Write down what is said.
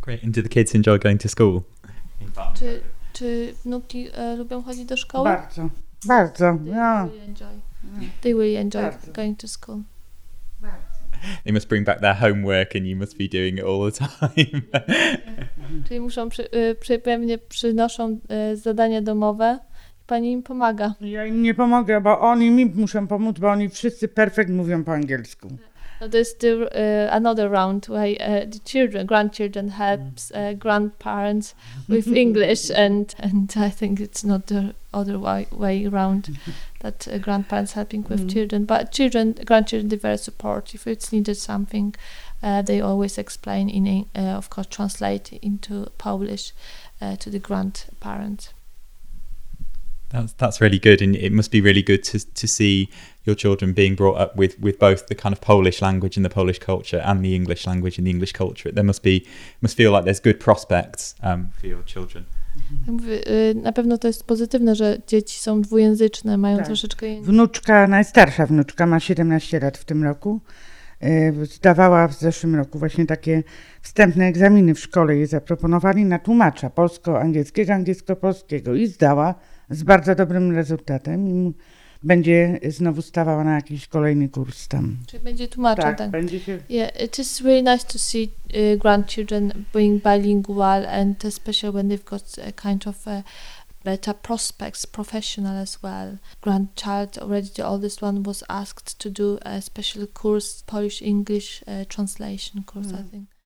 Great. And do the kids enjoy going to school? Czy wnuki lubią chodzić do szkoły? Bardzo, bardzo. They really enjoy Bardzo. going to school. They must bring back their homework and you must be doing it all the time. Czyli muszą pewnie przynoszą zadania domowe i pani im pomaga. Ja im nie pomogę, bo oni mi muszą pomóc, bo oni wszyscy perfekt mówią po angielsku. No, there's another round where grandchildren helps grandparents with English and I think it's not the other way around that grandparents helping with children, but grandchildren, they're very supportive. If it's needed something, they always explain of course translate into Polish to the grandparents. That's really good, and it must be really good to see your children being brought up with both the kind of Polish language and the Polish culture and the English language and the English culture. There must feel like there's good prospects for your children. Na pewno to jest pozytywne, że dzieci są dwujęzyczne, mają troszeczkę Najstarsza wnuczka ma 17 lat w tym roku. Zdawała w zeszłym roku właśnie takie wstępne egzaminy w szkole. Jej zaproponowali na tłumacza polsko-angielskiego, angielsko-polskiego i zdała z bardzo dobrym rezultatem. I będzie znowu stawała na jakiś kolejny kurs tam. Czyli będzie tłumaczem, tak? Będzie się... Yeah, it is really nice to see grandchildren being bilingual, and especially when they've got a kind of better prospects, professional as well. Grandchild, already the oldest one, was asked to do a special course, Polish-English translation course, I think.